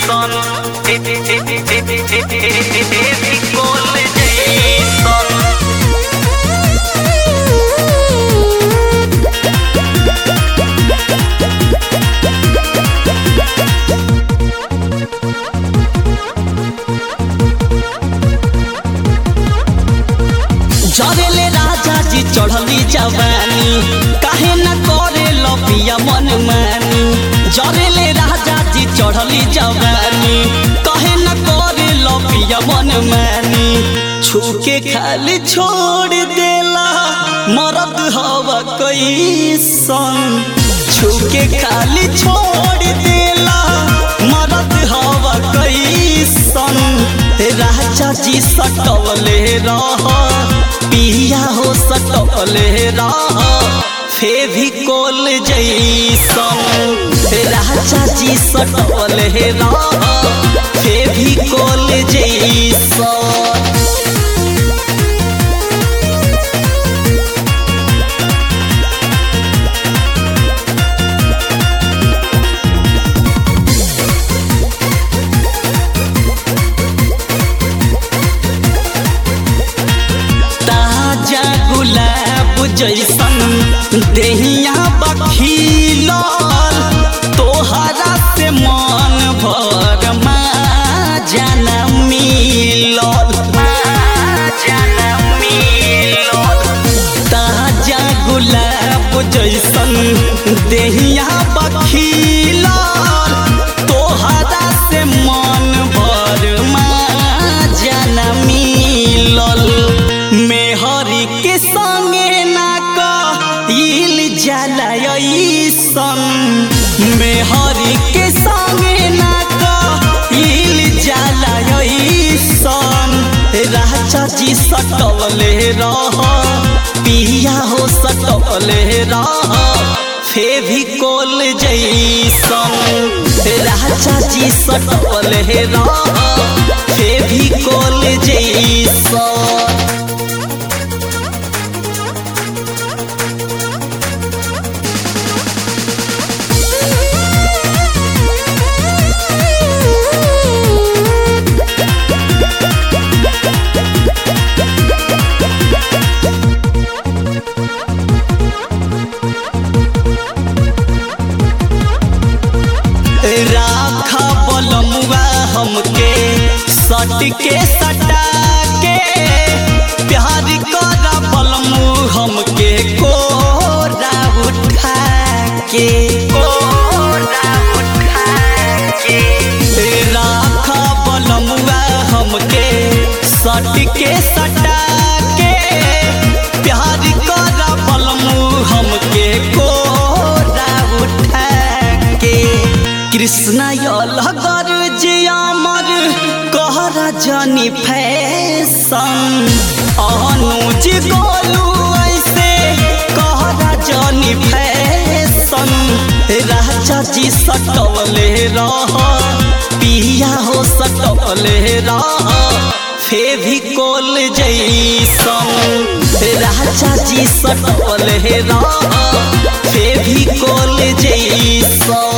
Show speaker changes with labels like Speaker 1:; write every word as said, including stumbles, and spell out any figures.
Speaker 1: जैसन फेविकोल जैसन
Speaker 2: जरेले राजा जी चढ़ली जवानी काहे न करे लपिया मन मानी। जरेले राजा जी चढ़ली जवानी काहे न करे लपिया मन मानी। छूके खाली छोड़ देला मरद हवा कैसन। छूके खाली छोड़ देला मरद हवा कैसन। राजा जी सटवले रह पिया हो सटवले रह फेविकोल जैसन। राजा जी सटवले रह फेविकोल जैसन। जैसन देहिया बखीलल तोहरा से मन भर माजन मिलल। ताजा गुलाब जैसन देहिया बखीलल तोहरा से मन भर माजन मिलल। मेहरी के संगे जलयसन मेहरी के संगे ना कहिल जलयसन। राजा जी सटवले रह पिया हो सटवले रह फेविकोल जैसन। राजा जी सटवले रह फेविकोल जैसन। राखा बलमुआ हमके सट के सटा के प्यार करा बलमु हमके कोरा उठा के कोरा उठा के। राखा बलमुआ हमके सट के सटा के प्यार करा बलमु हमके कोरा उठा के। कृष्णा अलगर जे अमर कहरा जानी फैशन। अनुज गोलू ऐसे कहरा जानी फैशन। राजा जी सटवले रह पिया हो सटवले रह फेविकोल जैसन। राजा जी सटवले रह फेविकोल जैसन।